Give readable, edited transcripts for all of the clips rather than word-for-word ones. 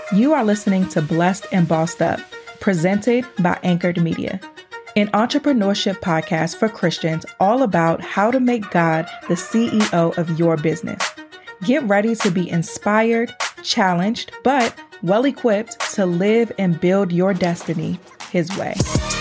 You are listening to Blessed and Bossed Up, presented by Anchored Media, an entrepreneurship podcast for Christians all about how to make God the CEO of your business. Get ready to be inspired, challenged, but well-equipped to live and build your destiny His way.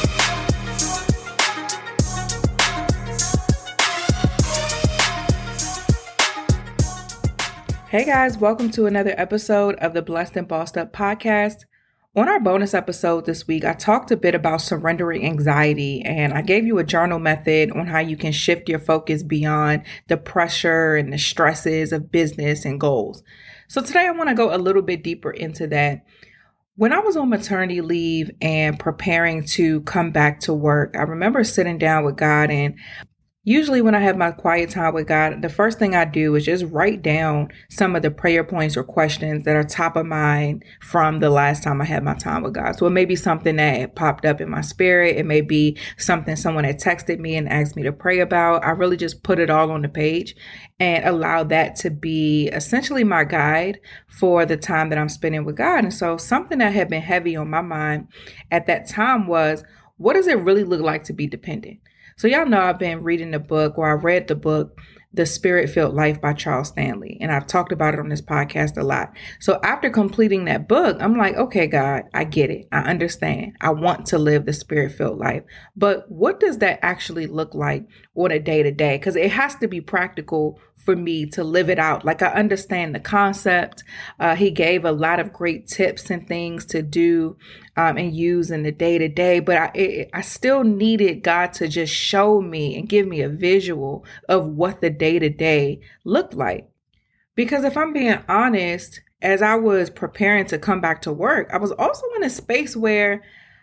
Hey guys, welcome to another episode of the Blessed and Bossed Up podcast. On our bonus episode this week, I talked a bit about surrendering anxiety, and I gave you a journal method on how you can shift your focus beyond the pressure and the stresses of business and goals. So today I want to go a little bit deeper into that. When I was on maternity leave and preparing to come back to work, I remember sitting down with God, and usually when I have my quiet time with God, the first thing I do is just write down some of the prayer points or questions that are top of mind from the last time I had my time with God. So it may be something that popped up in my spirit. It may be something someone had texted me and asked me to pray about. I really just put it all on the page and allow that to be essentially my guide for the time that I'm spending with God. And so something that had been heavy on my mind at that time was, what does it really look like to be dependent? So y'all know I've been reading the book, or I read the book, The Spirit-Filled Life by Charles Stanley. And I've talked about it on this podcast a lot. So after completing that book, I'm like, okay, God, I get it. I understand. I want to live the Spirit-Filled life. But what does that actually look like on a day-to-day? Because it has to be practical for me to live it out. Like, I understand the concept. He gave a lot of great tips and things to do and use in the day-to-day, but I still needed God to just show me and give me a visual of what the day-to-day looked like. Because if I'm being honest, as I was preparing to come back to work, I was also in a space where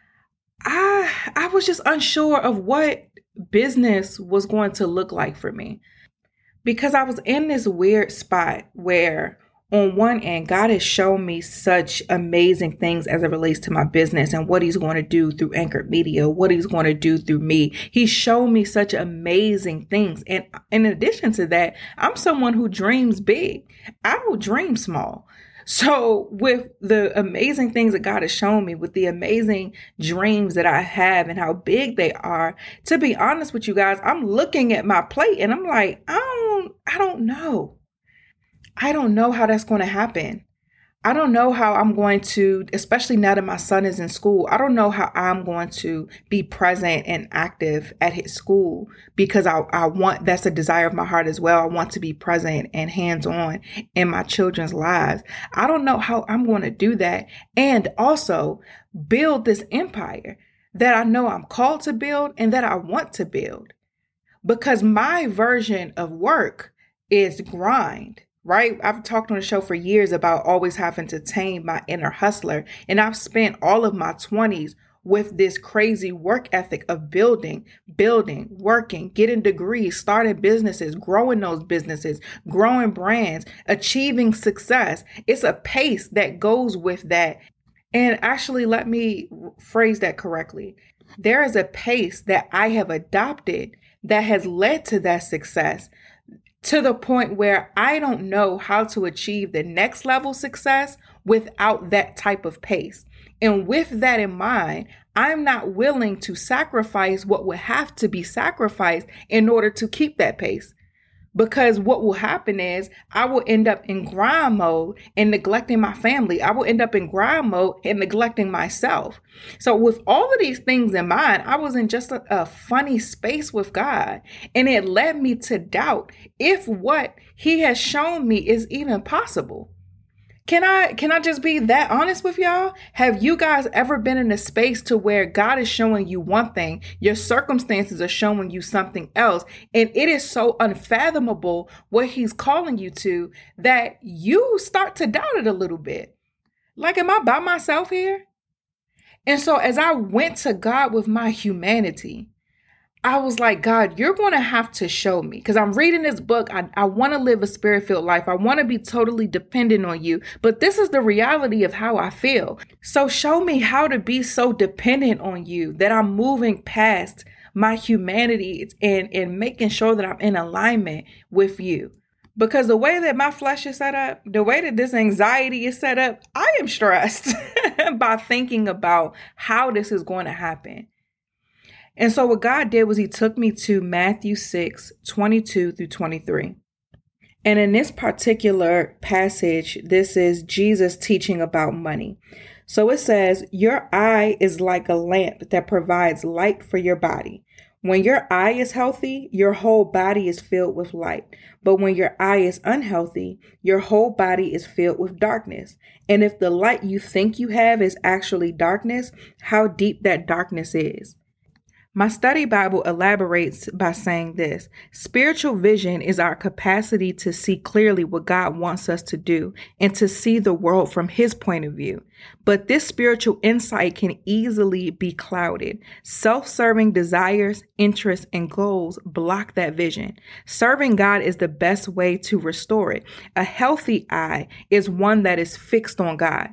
I was just unsure of what business was going to look like for me. Because I was in this weird spot where on one end, God has shown me such amazing things as it relates to my business and what He's going to do through Anchored Media, what He's going to do through me. He's shown me such amazing things. And in addition to that, I'm someone who dreams big. I don't dream small. So with the amazing things that God has shown me, with the amazing dreams that I have and how big they are, to be honest with you guys, I'm looking at my plate and I'm like, I don't know. I don't know how that's going to happen. I don't know how I'm going to, especially now that my son is in school, I don't know how I'm going to be present and active at his school, because I want, that's a desire of my heart as well. I want to be present and hands-on in my children's lives. I don't know how I'm going to do that and also build this empire that I know I'm called to build and that I want to build, because my version of work is grind. Right? I've talked on the show for years about always having to tame my inner hustler. And I've spent all of my 20s with this crazy work ethic of building, working, getting degrees, starting businesses, growing those businesses, growing brands, achieving success. It's a pace that goes with that. And actually, let me phrase that correctly. There is a pace that I have adopted that has led to that success, to the point where I don't know how to achieve the next level success without that type of pace. And with that in mind, I'm not willing to sacrifice what would have to be sacrificed in order to keep that pace. Because what will happen is I will end up in grind mode and neglecting my family. I will end up in grind mode and neglecting myself. So with all of these things in mind, I was in just a funny space with God. And it led me to doubt if what He has shown me is even possible. Can I just be that honest with y'all? Have you guys ever been in a space to where God is showing you one thing, your circumstances are showing you something else, and it is so unfathomable what He's calling you to that you start to doubt it a little bit? Like, am I by myself here? And so as I went to God with my humanity, I was like, God, you're going to have to show me, because I'm reading this book. I want to live a Spirit-Filled life. I want to be totally dependent on you. But this is the reality of how I feel. So show me how to be so dependent on you that I'm moving past my humanity and making sure that I'm in alignment with you. Because the way that my flesh is set up, the way that this anxiety is set up, I am stressed by thinking about how this is going to happen. And so what God did was he took me to Matthew 6:22 through 23. And in this particular passage, this is Jesus teaching about money. So it says, your eye is like a lamp that provides light for your body. When your eye is healthy, your whole body is filled with light. But when your eye is unhealthy, your whole body is filled with darkness. And if the light you think you have is actually darkness, how deep that darkness is. My study Bible elaborates by saying this: spiritual vision is our capacity to see clearly what God wants us to do and to see the world from his point of view. But this spiritual insight can easily be clouded. Self-serving desires, interests, and goals block that vision. Serving God is the best way to restore it. A healthy eye is one that is fixed on God.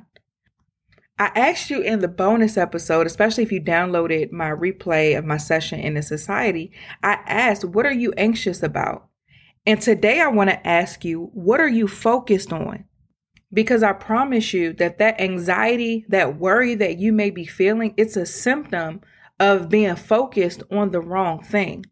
I asked you in the bonus episode, especially if you downloaded my replay of my session in the society, I asked, what are you anxious about? And today I want to ask you, what are you focused on? Because I promise you that anxiety, that worry that you may be feeling, it's a symptom of being focused on the wrong thing.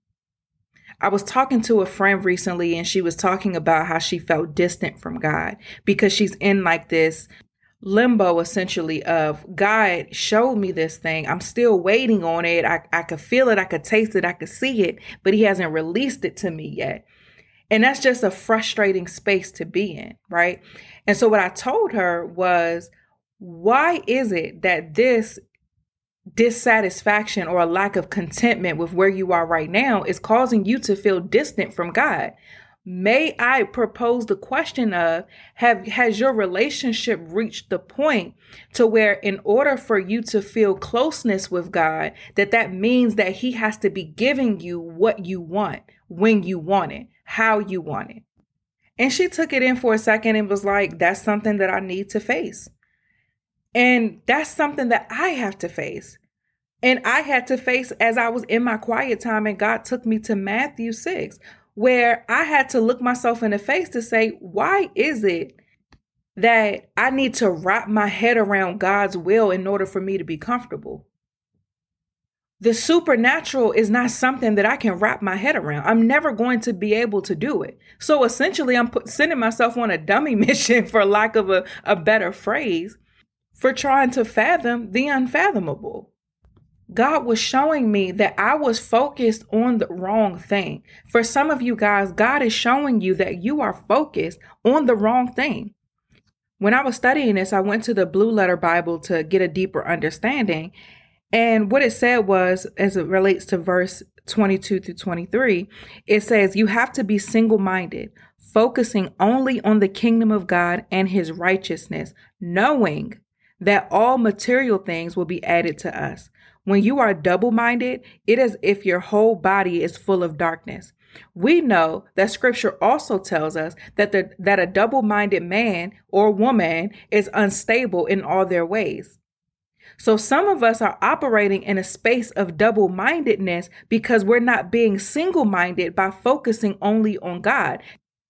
I was talking to a friend recently and she was talking about how she felt distant from God because she's in like this limbo essentially of God showed me this thing. I'm still waiting on it. I could feel it. I could taste it. I could see it, but he hasn't released it to me yet. And that's just a frustrating space to be in, right? And so what I told her was, why is it that this dissatisfaction or a lack of contentment with where you are right now is causing you to feel distant from God? May I propose the question of, has your relationship reached the point to where in order for you to feel closeness with God, that means that he has to be giving you what you want, when you want it, how you want it? And she took it in for a second and was like, that's something that I need to face. And that's something that I have to face. And I had to face as I was in my quiet time and God took me to Matthew 6. Where I had to look myself in the face to say, why is it that I need to wrap my head around God's will in order for me to be comfortable? The supernatural is not something that I can wrap my head around. I'm never going to be able to do it. So essentially, I'm sending myself on a dummy mission, for lack of a better phrase, for trying to fathom the unfathomable. God was showing me that I was focused on the wrong thing. For some of you guys, God is showing you that you are focused on the wrong thing. When I was studying this, I went to the Blue Letter Bible to get a deeper understanding. And what it said was, as it relates to verse 22 through 23, it says, you have to be single-minded, focusing only on the kingdom of God and his righteousness, knowing that all material things will be added to us. When you are double-minded, it is as if your whole body is full of darkness. We know that scripture also tells us that a double-minded man or woman is unstable in all their ways. So some of us are operating in a space of double-mindedness because we're not being single-minded by focusing only on God.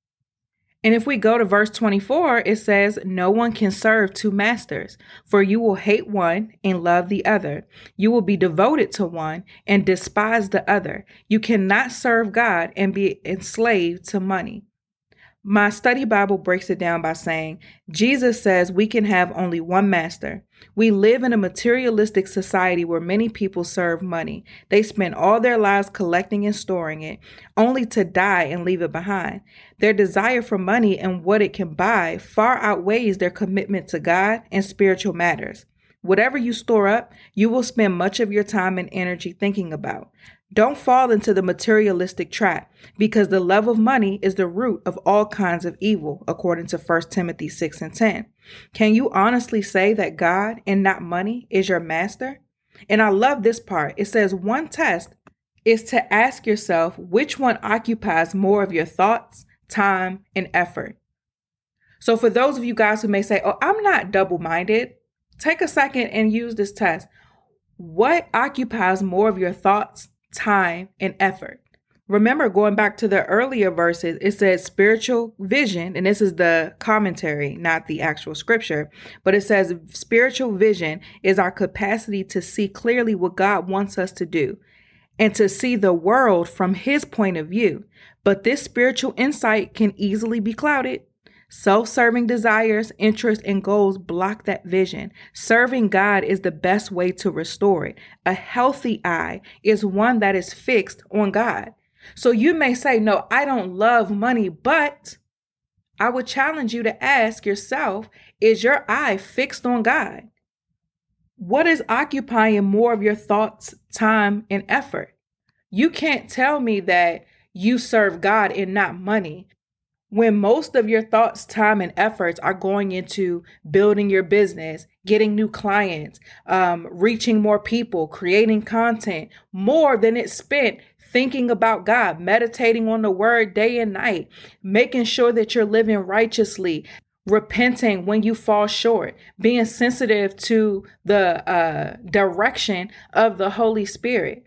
And if we go to verse 24, it says, no one can serve two masters, for you will hate one and love the other. You will be devoted to one and despise the other. You cannot serve God and be enslaved to money. My study Bible breaks it down by saying, Jesus says we can have only one master. We live in a materialistic society where many people serve money. They spend all their lives collecting and storing it, only to die and leave it behind. Their desire for money and what it can buy far outweighs their commitment to God and spiritual matters. Whatever you store up, you will spend much of your time and energy thinking about. Don't fall into the materialistic trap, because the love of money is the root of all kinds of evil, according to 1 Timothy 6:10. Can you honestly say that God and not money is your master? And I love this part. It says one test is to ask yourself which one occupies more of your thoughts, time, and effort. So for those of you guys who may say, oh, I'm not double-minded, take a second and use this test. What occupies more of your thoughts, time, and effort? Remember, going back to the earlier verses, it says spiritual vision, and this is the commentary, not the actual scripture, but it says spiritual vision is our capacity to see clearly what God wants us to do and to see the world from his point of view. But this spiritual insight can easily be clouded. Self-serving desires, interests, and goals block that vision. Serving God is the best way to restore it. A healthy eye is one that is fixed on God. So you may say, no, I don't love money, but I would challenge you to ask yourself, is your eye fixed on God? What is occupying more of your thoughts, time, and effort? You can't tell me that you serve God and not money when most of your thoughts, time, and efforts are going into building your business, getting new clients, reaching more people, creating content, more than it's spent thinking about God, meditating on the word day and night, making sure that you're living righteously, repenting when you fall short, being sensitive to the direction of the Holy Spirit.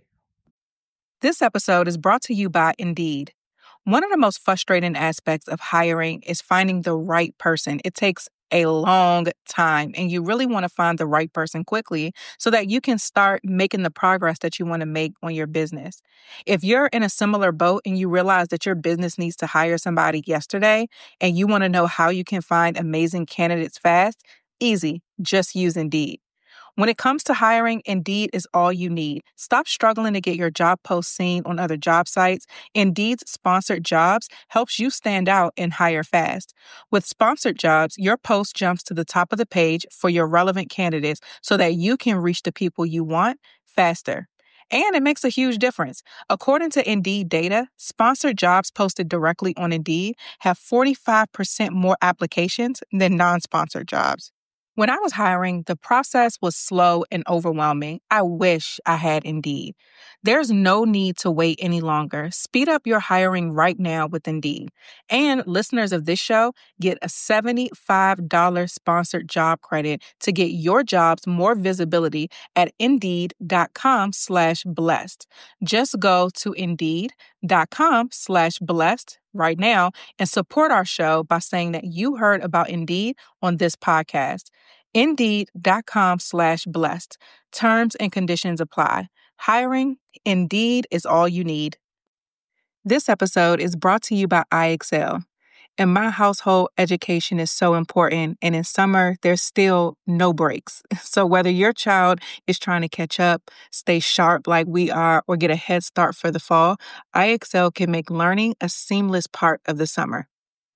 This episode is brought to you by Indeed. One of the most frustrating aspects of hiring is finding the right person. It takes a long time, and you really want to find the right person quickly so that you can start making the progress that you want to make on your business. If you're in a similar boat and you realize that your business needs to hire somebody yesterday and you want to know how you can find amazing candidates fast, easy, just use Indeed. When it comes to hiring, Indeed is all you need. Stop struggling to get your job post seen on other job sites. Indeed's sponsored jobs helps you stand out and hire fast. With sponsored jobs, your post jumps to the top of the page for your relevant candidates so that you can reach the people you want faster. And it makes a huge difference. According to Indeed data, sponsored jobs posted directly on Indeed have 45% more applications than non-sponsored jobs. When I was hiring, the process was slow and overwhelming. I wish I had Indeed. There's no need to wait any longer. Speed up your hiring right now with Indeed. And listeners of this show get a $75 sponsored job credit to get your jobs more visibility at Indeed.com/blessed. Just go to Indeed.com/blessed right now and support our show by saying that you heard about Indeed on this podcast. Indeed.com/blessed. Terms and conditions apply. Hiring, Indeed is all you need. This episode is brought to you by IXL. In my household, education is so important, and in summer, there's still no breaks. So whether your child is trying to catch up, stay sharp like we are, or get a head start for the fall, IXL can make learning a seamless part of the summer.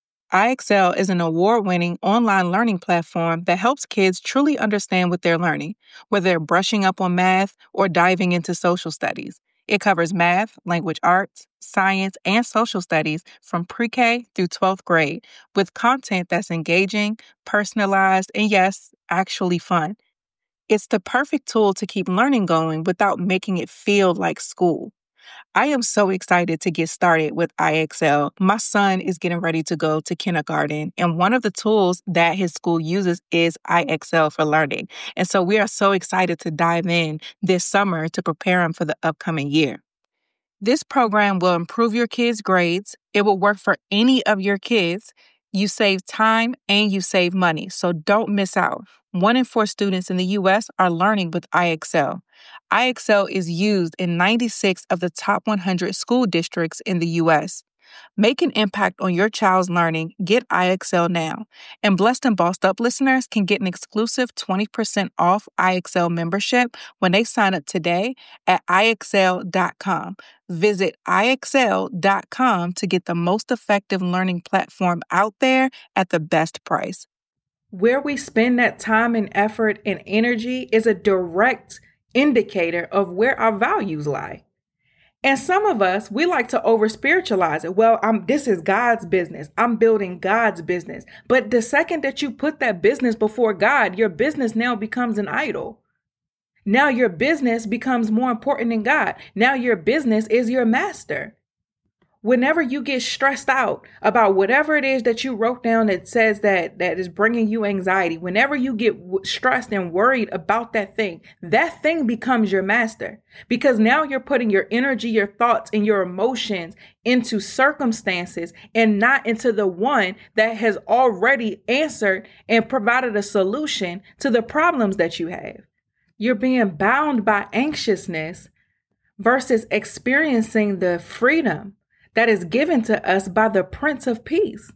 IXL is an award-winning online learning platform that helps kids truly understand what they're learning, whether they're brushing up on math or diving into social studies. It covers math, language arts, science, and social studies from pre-K through 12th grade with content that's engaging, personalized, and yes, actually fun. It's the perfect tool to keep learning going without making it feel like school. I am so excited to get started with IXL. My son is getting ready to go to kindergarten, and one of the tools that his school uses is IXL for learning. And so we are so excited to dive in this summer to prepare him for the upcoming year. This program will improve your kids' grades. It will work for any of your kids. You save time and you save money, so don't miss out. 1 in 4 students in the U.S. are learning with IXL. IXL is used in 96 of the top 100 school districts in the U.S. Make an impact on your child's learning. Get IXL now. And Blessed and Bossed Up listeners can get an exclusive 20% off IXL membership when they sign up today at IXL.com. Visit IXL.com to get the most effective learning platform out there at the best price. Where we spend that time and effort and energy is a direct indicator of where our values lie. And some of us, we like to over spiritualize it. Well, this is God's business. I'm building God's business. But the second that you put that business before God, your business now becomes an idol. Now your business becomes more important than God. Now your business is your master. whenever you get stressed out about whatever it is that you wrote down that says that is bringing you anxiety, whenever you get stressed and worried about that thing becomes your master, because now you're putting your energy, your thoughts, and your emotions into circumstances and not into the one that has already answered and provided a solution to the problems that you have. You're being bound by anxiousness versus experiencing the freedom that is given to us by the Prince of Peace.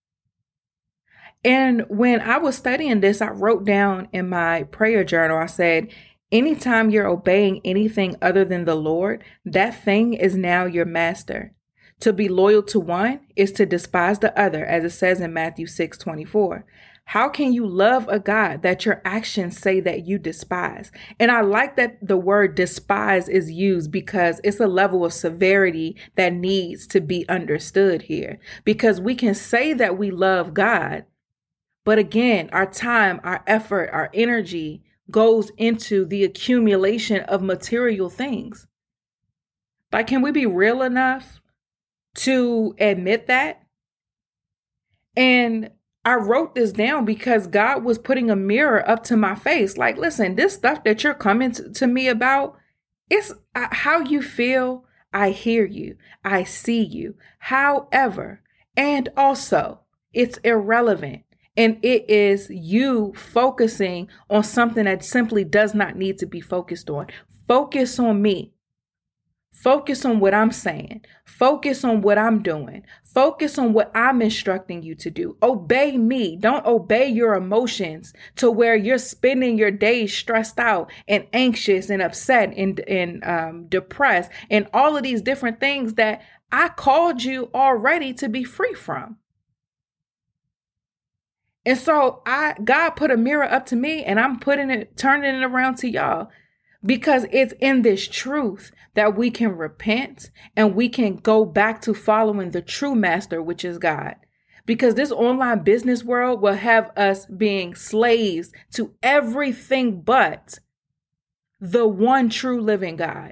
And when I was studying this, I wrote down in my prayer journal, I said, anytime you're obeying anything other than the Lord, that thing is now your master. To be loyal to one is to despise the other, as it says in Matthew 6:24. How can you love a God that your actions say that you despise? And I like that the word despise is used because it's a level of severity that needs to be understood here. Because we can say that we love God, but again, our time, our effort, our energy goes into the accumulation of material things. Like, can we be real enough to admit that? And I wrote this down because God was putting a mirror up to my face. Like, listen, this stuff that you're coming to me about, it's how you feel. I hear you. I see you. However, and also, it's irrelevant. And it is you focusing on something that simply does not need to be focused on. Focus on me. Focus on what I'm saying. Focus on what I'm doing. Focus on what I'm instructing you to do. Obey me. Don't obey your emotions to where you're spending your days stressed out and anxious and upset and depressed and all of these different things that I called you already to be free from. And so God put a mirror up to me, and I'm turning it around to y'all. Because it's in this truth that we can repent and we can go back to following the true master, which is God. Because this online business world will have us being slaves to everything but the one true living God.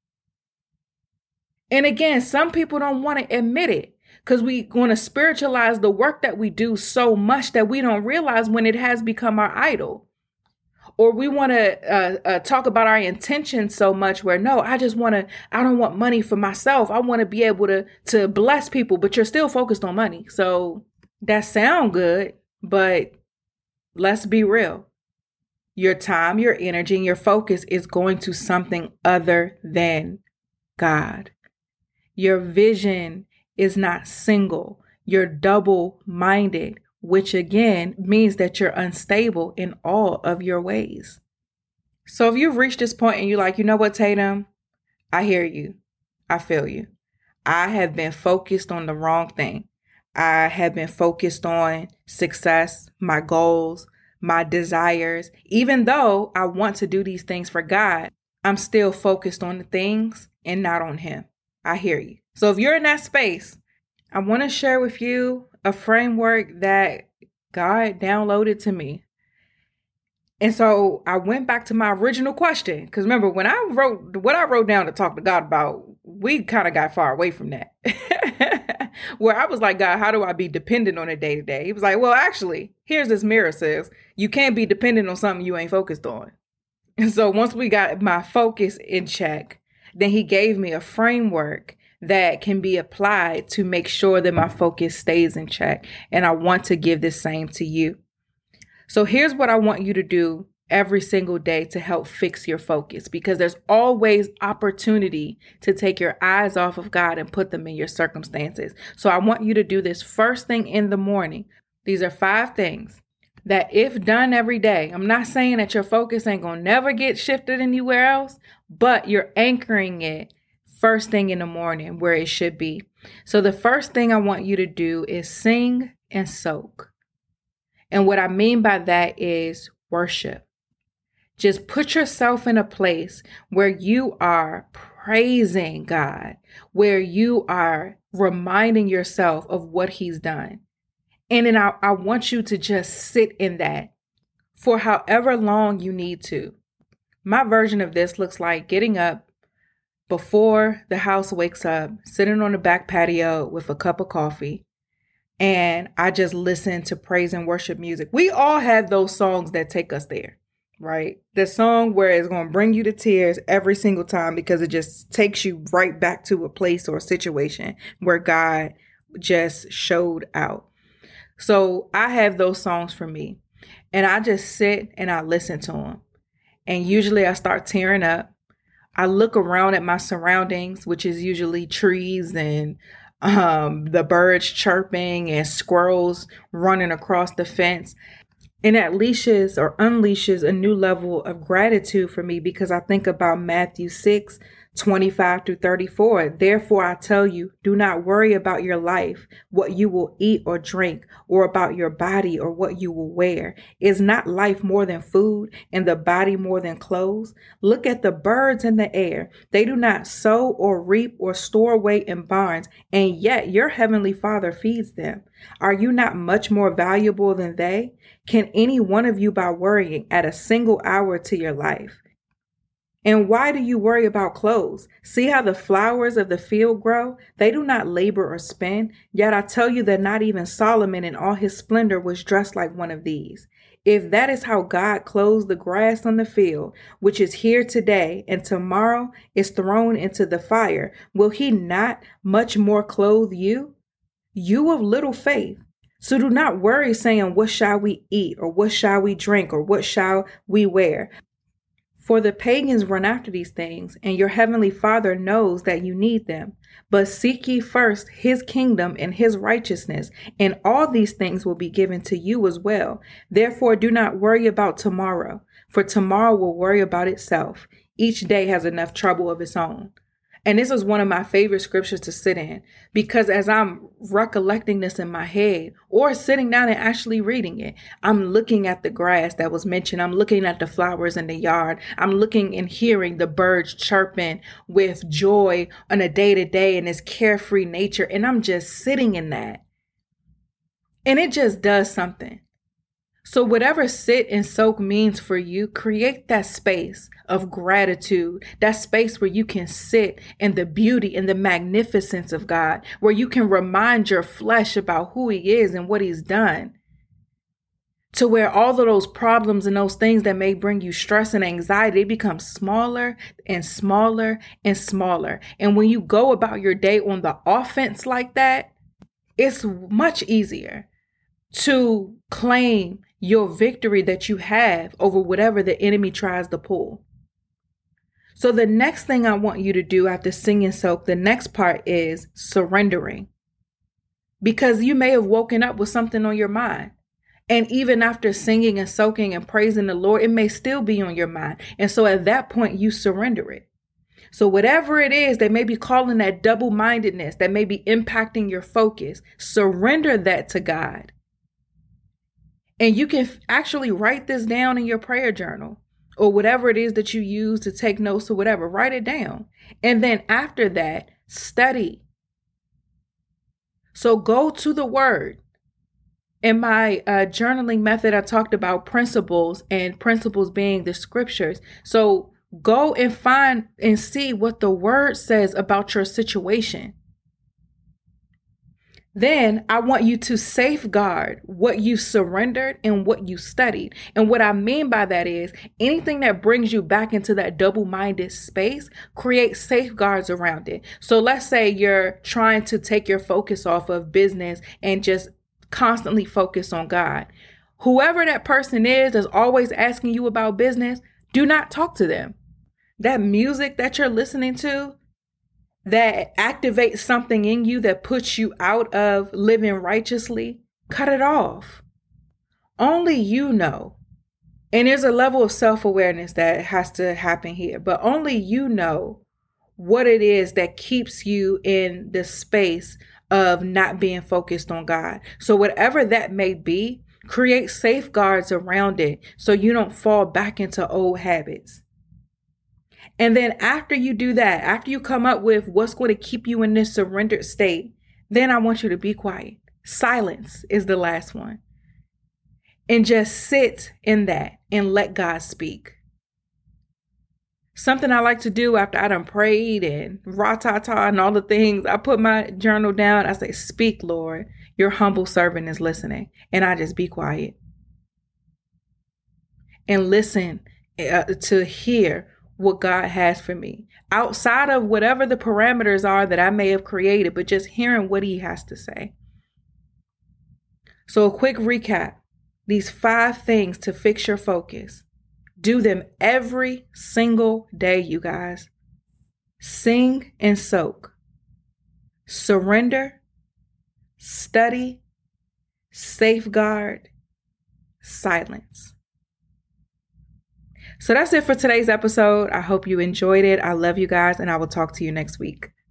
And again, some people don't want to admit it because we want to spiritualize the work that we do so much that we don't realize when it has become our idol. Or we want to talk about our intentions so much where, no, I don't want money for myself. I want to be able to bless people, but you're still focused on money. So that sounds good, but let's be real. Your time, your energy, and your focus is going to something other than God. Your vision is not single. You're double-minded, which again means that you're unstable in all of your ways. So if you've reached this point and you're like, you know what, Tatum, I hear you. I feel you. I have been focused on the wrong thing. I have been focused on success, my goals, my desires. Even though I want to do these things for God, I'm still focused on the things and not on Him. I hear you. So if you're in that space, I want to share with you a framework that God downloaded to me. And so I went back to my original question. Because remember, when I wrote down to talk to God about, we kind of got far away from that. Where I was like, God, how do I be dependent on a day-to-day? He was like, well, actually, here's this mirror says, you can't be dependent on something you ain't focused on. And so once we got my focus in check, then he gave me a framework that can be applied to make sure that my focus stays in check. And I want to give this same to you. So here's what I want you to do every single day to help fix your focus, because there's always opportunity to take your eyes off of God and put them in your circumstances. So I want you to do this first thing in the morning. These are 5 things that if done every day, I'm not saying that your focus ain't gonna never get shifted anywhere else, but you're anchoring it first thing in the morning where it should be. So the first thing I want you to do is sing and soak. And what I mean by that is worship. Just put yourself in a place where you are praising God, where you are reminding yourself of what He's done. And then I want you to just sit in that for however long you need to. My version of this looks like getting up, before the house wakes up, sitting on the back patio with a cup of coffee, and I just listen to praise and worship music. We all have those songs that take us there, right? The song where it's going to bring you to tears every single time because it just takes you right back to a place or a situation where God just showed out. So I have those songs for me, and I just sit and I listen to them. And usually I start tearing up. I look around at my surroundings, which is usually trees and the birds chirping and squirrels running across the fence. And that leashes or unleashes a new level of gratitude for me because I think about Matthew 6:25-34. Therefore, I tell you, do not worry about your life, what you will eat or drink, or about your body or what you will wear. Is not life more than food and the body more than clothes? Look at the birds in the air. They do not sow or reap or store away in barns, and yet your heavenly Father feeds them. Are you not much more valuable than they? Can any one of you by worrying add a single hour to your life? And why do you worry about clothes? See how the flowers of the field grow? They do not labor or spin. Yet I tell you that not even Solomon in all his splendor was dressed like one of these. If that is how God clothes the grass on the field, which is here today and tomorrow is thrown into the fire, will he not much more clothe you? You of little faith. So do not worry saying, what shall we eat, or what shall we drink, or what shall we wear? For the pagans run after these things, and your heavenly Father knows that you need them. But seek ye first his kingdom and his righteousness, and all these things will be given to you as well. Therefore do not worry about tomorrow, for tomorrow will worry about itself. Each day has enough trouble of its own. And this is one of my favorite scriptures to sit in, because as I'm recollecting this in my head or sitting down and actually reading it, I'm looking at the grass that was mentioned. I'm looking at the flowers in the yard. I'm looking and hearing the birds chirping with joy on a day-to-day and this carefree nature. And I'm just sitting in that. And it just does something. So whatever sit and soak means for you, create that space of gratitude, that space where you can sit in the beauty and the magnificence of God, where you can remind your flesh about who he is and what he's done, to where all of those problems and those things that may bring you stress and anxiety, they become smaller and smaller and smaller. And when you go about your day on the offense like that, it's much easier to claim your victory that you have over whatever the enemy tries to pull. So the next thing I want you to do after sing and soak, the next part is surrendering. Because you may have woken up with something on your mind. And even after singing and soaking and praising the Lord, it may still be on your mind. And so at that point, you surrender it. So whatever it is that may be calling that double-mindedness, that may be impacting your focus, surrender that to God. And you can actually write this down in your prayer journal or whatever it is that you use to take notes or whatever. Write it down. And then after that, study. So go to the word. In my journaling method, I talked about principles, and principles being the scriptures. So go and find and see what the word says about your situation. Then I want you to safeguard what you surrendered and what you studied. And what I mean by that is anything that brings you back into that double-minded space, create safeguards around it. So let's say you're trying to take your focus off of business and just constantly focus on God. Whoever that person is that's always asking you about business, do not talk to them. That music that you're listening to, that activates something in you that puts you out of living righteously, cut it off. Only you know. And there's a level of self-awareness that has to happen here, but only you know what it is that keeps you in the space of not being focused on God. So whatever that may be, create safeguards around it so you don't fall back into old habits. And then after you do that, after you come up with what's going to keep you in this surrendered state, then I want you to be quiet. Silence is the last one. And just sit in that and let God speak. Something I like to do after I done prayed and ra-ta-ta and all the things, I put my journal down. I say, speak, Lord. Your humble servant is listening. And I just be quiet and listen to hear what God has for me outside of whatever the parameters are that I may have created, but just hearing what he has to say. So a quick recap, these 5 things to fix your focus. Do them every single day, you guys. Sing and soak. Surrender. Study. Safeguard. Silence. So that's it for today's episode. I hope you enjoyed it. I love you guys, and I will talk to you next week.